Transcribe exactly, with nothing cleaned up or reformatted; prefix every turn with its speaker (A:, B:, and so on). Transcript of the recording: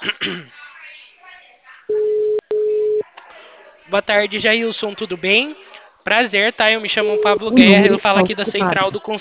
A: Boa tarde, Jailson, tudo bem? Prazer, tá? Eu me chamo Pablo
B: O
A: Guerra,
B: número
A: eu falo
B: está
A: aqui da
B: ocupado.
A: Central do